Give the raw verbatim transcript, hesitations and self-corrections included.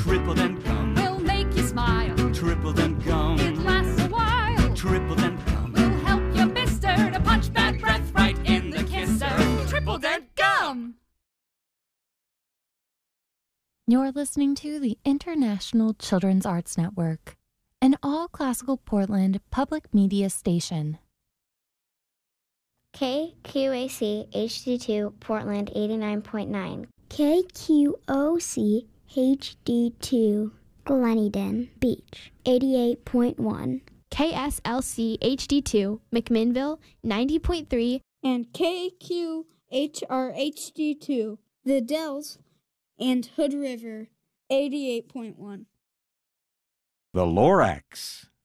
Triple Dent Gum will make you smile. Triple Dent Gum, It lasts a while. Triple Dent Gum Will help your mister to punch bad breath right in the kisser. Triple Dent Gum. You're listening to the International Children's Arts Network, an all-classical Portland public media station. K Q A C H D two Portland eighty-nine point nine. K Q O C H D two Gleneden Beach eighty-eight point one. K S L C H D two McMinnville ninety point three. And K Q H R H D two The Dells and Hood River eighty-eight point one. The Lorax,